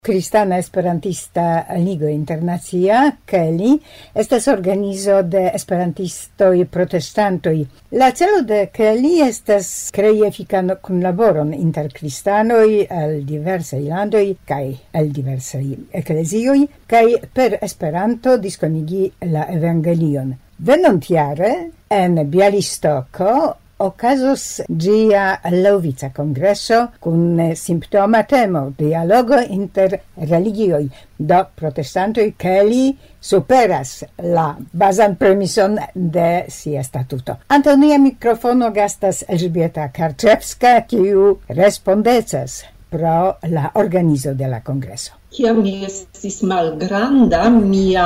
Kristana Esperantista Ligo Internacia, CELI, estas organizo de esperantistoj protestantoj. La celo de CELI estas krei efikan kunlaboron inter kristanoj el diversaj landoj kaj el diversaj eklezioj kaj per Esperanto diskonigi la evangelion. Venontjare en Bialystoko okazos gia laŭvica kongreso kun simptoma temo dialogo inter religioj. Do protestantoj CELI superas la bazan premison de sia statuto. Antaŭ nia mikrofono gastas Elżbieta Karczewska, kiu respondecas pro la organizo de la kongreso. Kiam mi estis malgranda, mia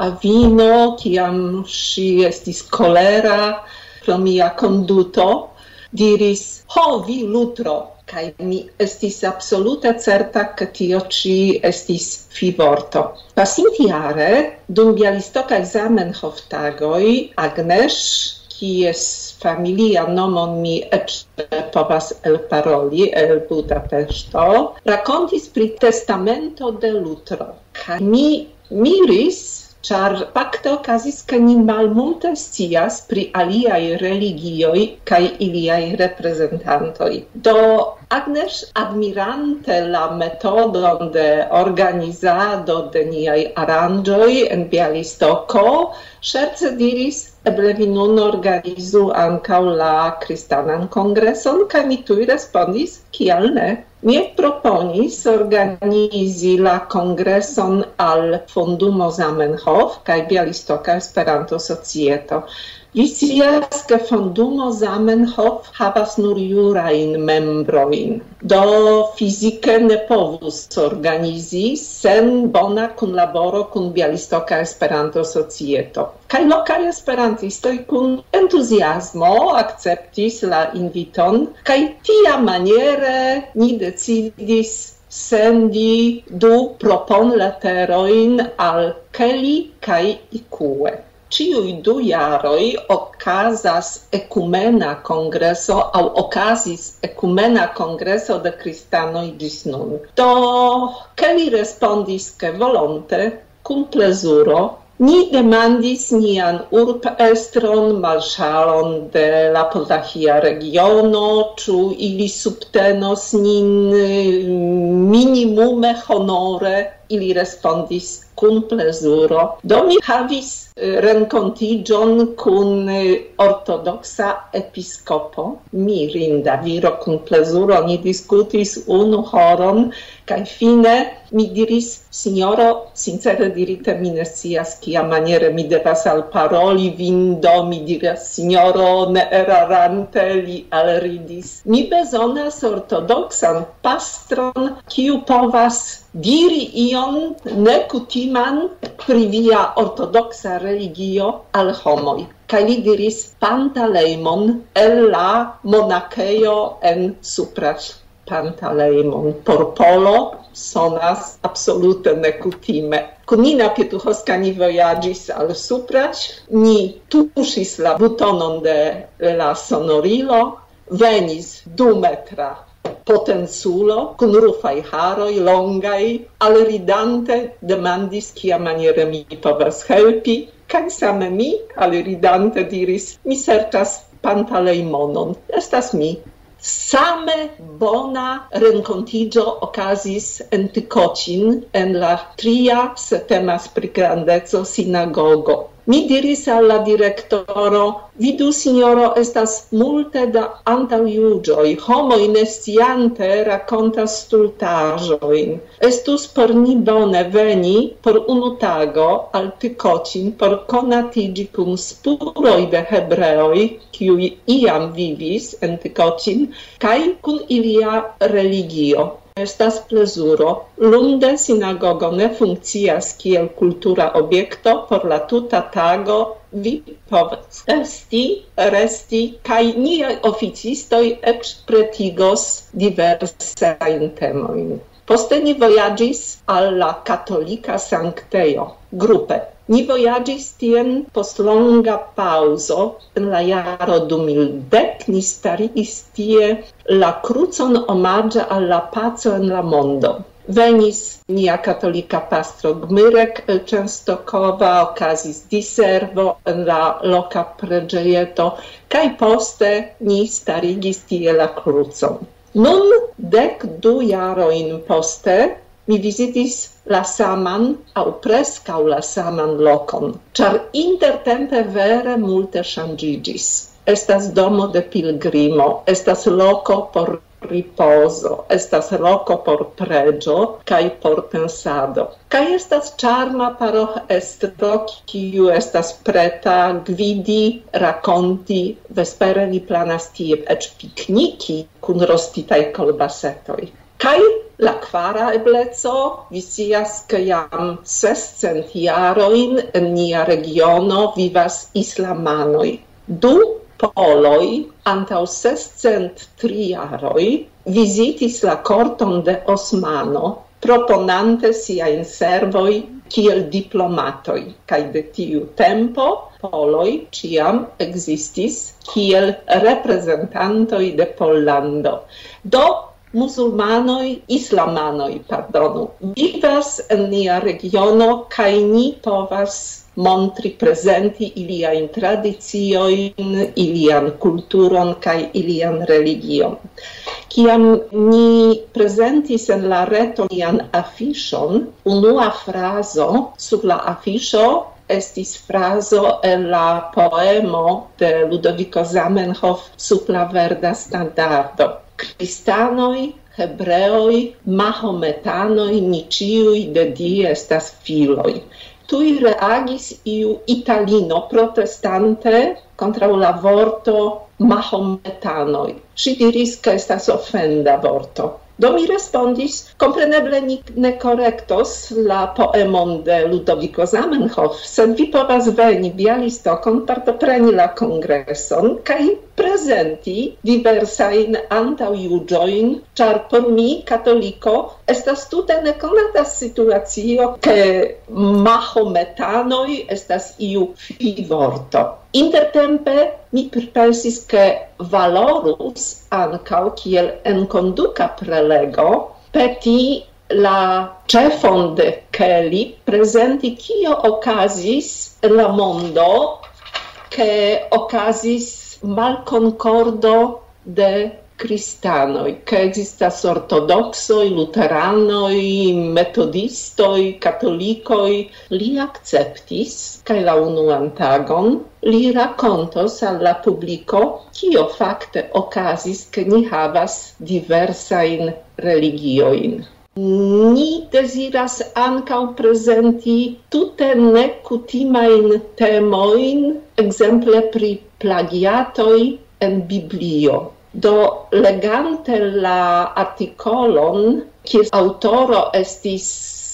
avino, kiam ŝi estis kolera pro mia conduto, diris, ho, vi lutro, kai mi estis absolute certa che tio ci estis fivorto. Pasintiare, dum Bialystokaj Zamenhof-tagoj, Agnes, kies familia nomon mi ecz povas elparoli el Budapeŝto, rakontis pri testamento de lutro. Kaj mi miris, char fakte okazis, ke ni malmulte scias pri aliaj religioj kaj iliaj reprezentantoj. Do Agnes, admirante la metodon de organizado de niaj aranĝoj en Bialystoko, ŝerce diris, eble vi nun organizu ankaŭ la kristanan kongreson, kaj mi tuj respondis, kial ne? Mi proponis organizi la kongreson al Fondumo Zamenhof kaj Bialystoka Esperanto Societo. Vi scias, ke Fondumo Zamenhof havas nur jurajn membrojn. Do fizike ne povus organizi sen bona kunlaboro kun Bialystoka Esperanto Societo. Kaj lokaj esperantistoj kun entuziasmo akceptis la inviton, kaj tiamaniere ni decidis sendi 2 proponleterojn al CELI kaj ICUE. Ciuj 2 jaroj okazas ekumena kongreso aŭ okazis ekumena kongreso de kristanoj ĝis nun. Do CELI respondis ke volonte, kun plezuro. Ni demandis nian urbestron, marŝalon de la Podlahia regiono, ĉu ili subtenos nin minimume honore. Ili respondis kun plezuro. Do mi havis renkontiĝon kun ortodoksa episkopo, mirinda viro kun plezuro. Ni diskutis 1 horon, kaj fine mi diris, signoro, sincere dirite, mi ne scias kiamaniere mi devas alparoli vin, do mi diras, signoro, ne erarante, li alridis. Mi bezonas ortodoksan pastron, kiu povas diri ion nekutiman pri via ortodoksa religio al homoj. Kaj li diris Pantaleimon el la monakejo en Supraĵ. Pantaleimon por Polo sonas absolute nekutime. Kun Nina Pietuchowska ni vojaĝis al Supraĵ, ni tuŝis la butonon de la sonorilo, venis 2-metra potenculo, kun rufaj haroj, longaj, alridante demandis kiamaniere mi povas helpi, kaj same mi, alridante, diris, mi serĉas Pantaleimonon. Estas mi. Same bona renkontiĝo okazis en Tykocin en la 3, se temas pri grandeco, sinagogo. Mi diris al la direktoro, vidu, signoro, estas multe da antaŭjuĝoj, homoj nesciante rakontas stultaĵojn. Estus por ni bone veni por 1 tago al Tykocin por konatiĝi kun spuroj de hebreoj, kiuj iam vivis en Tykocin, kaj kun ilia religio. Estas plezuro. Lunde sinagogo ne funkcias kiel kultura objekto por la tuta tago. Vi povas resti, kaj niaj oficistoj eĉ pretigos diversajn temojn. Poste ni vojaĝis al la katolika sanktejo grupe. Ni vojaĝis tien post longa paŭzo. En la jaro 2010 ni starigis tie la krucon omaĝe al la paco en la mondo. venis nia katolika pastro Gmyrek el Częstochowa, okazis diservo en la loka preĝejeto, kaj poste ni starigis tie la krucon. Nun 12 jarojn poste mi vizitis la saman aŭ preskaŭ la saman lokon, ĉar intertempe vere multe ŝanĝiĝis. Estas domo de pilgrimo, estas loko por ripozo, estas loko por preĝo kaj por pensado. Kaj estas ĉarma paroĥestro, kiu estas preta gvidi, rakonti. Vespere ni planas tie eĉ pikniki kun rostitaj kolbasetoj. Kaj la kvara ebleco, vi scias, ke jam 600 jarojn en nia regiono vivas islamanoj. Poloj antaŭ 603 jaroj vizitis la korton de Osmano, proponante siajn servoj kiel diplomatoj, kaj de tiu tempo poloj ĉiam ekzistis kiel reprezentantoj de Pollando. Do islamanoj, vivas en nia regiono kaj ni povas montri, prezenti iliajn tradiciojn, ilian kulturon kaj ilian religion. Kiam ni prezentis en la reto nian afiŝon, unua frazo sur la afiŝo estis frazo el la poemo de Ludoviko Zamenhof Sub la verda standardo. Kristanoj, hebreoj, mahometanoj, ni ĉiuj de Dio estas filoj. Tui reagis iu italino protestante kontraŭ la vorto mahometanoj. Ŝi diris, ke estas ofenda vorto. Do mi respondis, kompreneble ni ne korektos la poemon de Ludoviko Zamenhof, sed vi povas veni Bialystokon, partopreni la kongreson kaj prezenti diversajn antaŭjuĝojn, ĉar por mi, katoliko, estas tute nekonata situacio, ke mahometanoj estas iu fivorto. Intertempe mi pripensis, ke valorus ankaŭ kiel enkonduka prelego peti la ĉefon de Kelly prezenti kio okazis en la mondo, ke okazis malkonkordo de kristanoj, ke ekzistas ortodoksoj, luteranoj, metodistoj, katolikoj. Li akceptis, kaj la unuan tagon li rakontos al la publiko, kio fakte okazis, ke ni havas diversajn religiojn. Ni deziras ankaŭ prezenti tute nekutimajn temojn, ekzemple pri plagiatoj en Biblio. Do legante la artikolon, kies aŭtoro estis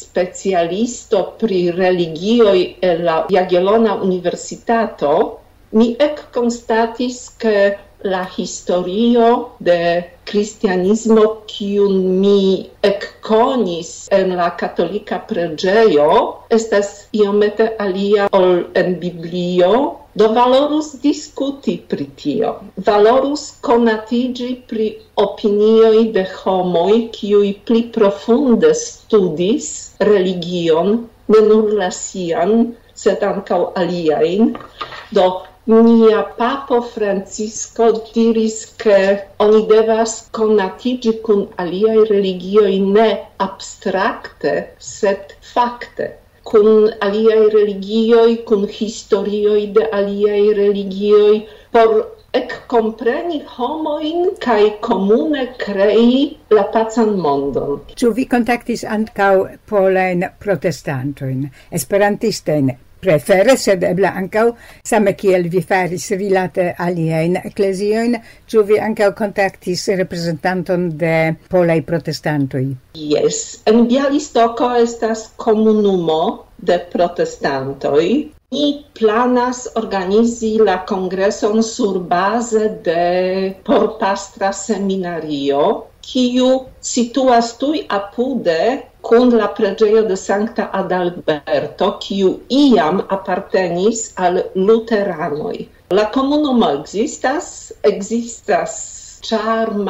specialisto pri religioj en la Jagiellona Universitato, mi ekkonstatis, ke la historio de kristianismo, kiun mi ekkonis en la katolika preĝejo, estas iomete alia ol en Biblio. Do valorus diskuti pri tio. Valorus konatiĝi pri opinioj de homoj, kiuj pli profunde studis religion, ne nur la sian, sed ankaŭ aliajn. Do nia papo Francisco diris, ke oni devas konatiĝi kun aliaj religioj ne abstrakte, sed fakte. Kun aliaj religioj, kun historioj de aliaj religioj, por ekkompreni homojn kaj komune krei la pacan mondon. Ĉu vi kontaktis ankaŭ polajn protestantojn, esperantistojn? Prefere, sed eble ankaŭ, same kiel vi faris rilate aliajn ekleziojn, ĉu vi ankaŭ kontaktis reprezentanton de polaj protestantoj? Yes, en Bialystoko estas komunumo de protestantoj. Ni planas organizi la kongreson surbaze de porpastra seminario, kiu situas tuj apude kun la preĝejo de Sankta Adalberto, kiu iam apartenis al luteranoj. La komunumo ekzistas ĉarma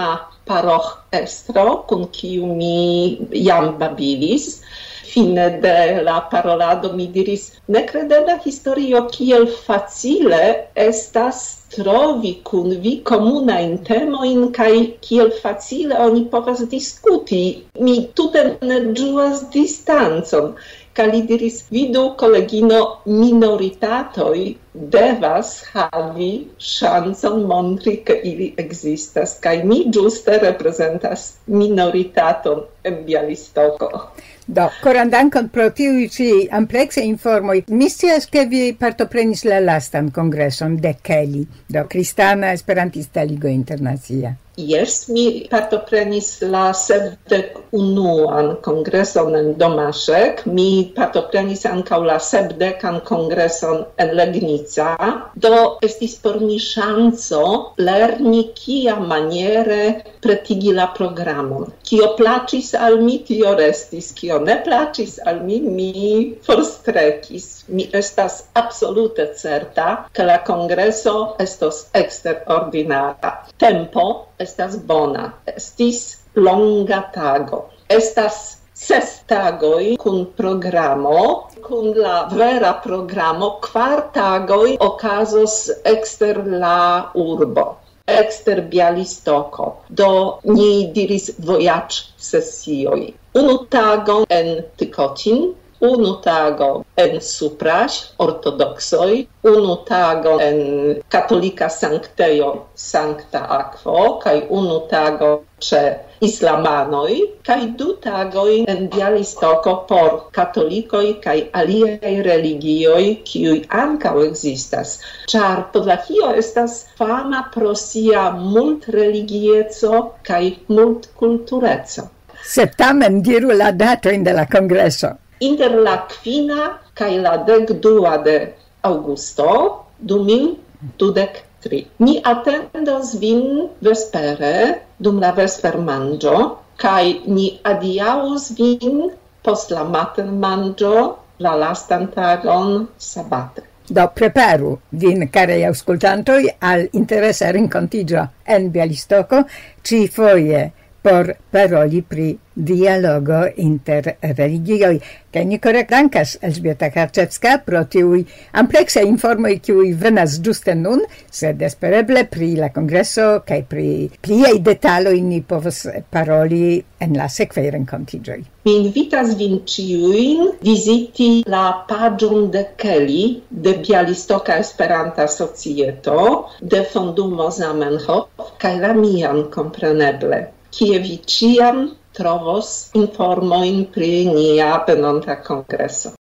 paroĥestro, kun kiu mi jam babilis. Fine de la parolado mi diris, nekredebla historio, kiel facile estas trovi kun vi komunajn temojn kaj kiel facile oni povas diskuti. Mi tute ne ĝuas distancon. Kaj li diris, vidu, kolegino, minoritatoj devas havi ŝancon montri, ke ili ekzistas. Kaj mi ĝuste reprezentas minoritaton en Bjalistoko. Do, koran dankon pro tiuj ĉi amplekse informoj. Mi scias, ke vi partoprenis la lastan kongreson de Kelly, do Kristana Esperantista Ligo Internacia. Yes, mi partoprenis la 71. kongreson en Domaszek. Mi partoprenis ankaŭ la 70. kongreson en Legnica. Do estis por mi ŝanco lerni kiamaniere pretigi la programon. Kio plaĉis al mi, tio restis. Kio ne plaĉis al mi, mi forstrekis. Mi estas absolute certa, ke la kongreso estos eksterordinara. Tempo estas bona. Estis longa tago. Estas 6 tagoj kun programo. Kun la vera programo 4 tagoj okazos ekster la urbo, ekster Bjalistoko. Do ni diris vojaĝ-sesioj. Unu tagon en Tykocin, unu tago en Supraś, ortodoksoj, unu tago en katolika sanktejo Sankta Akvo, kaj unu tago ĉe islamanoj, kaj 2 tagoj en Bjalistoko por katolikoj kaj aliaj religioj, kiuj ankaŭ ekzistas. Ĉar Podlakio estas fama pro sia multreligieco kaj multkultureco. Sed tamen diru la datojn de la kongreso. Inter la 5. kaj la 12. de aŭgusto 2023. Mi atendos vin vespere dum la vespermanĝo kaj ni adiaŭos vin post la matenmanĝo la lastan tagon sabate. Do preparu vin, carei aŭskultantoj, al interesa renkontiĝo en Bjalistoko, ĉifoje por paroli pri dialogo inter religioj. Kaj ni kore dankas Elżbieta Karczewska pro tiuj amplekse informoj, kiuj venas ĝuste nun, sed espereble pri la kongreso kaj pri pliaj detaloj ni povos paroli en la sekvaj renkontiĝoj. Mi invitas vin ĉiujn viziti la paĝon de Kelly de Bjalistoka Esperanta Societo, de Fondumo Zamenhof kaj la mian kompreneble, kie vi ĉiam trovos informojn pri nia venonta kongreso.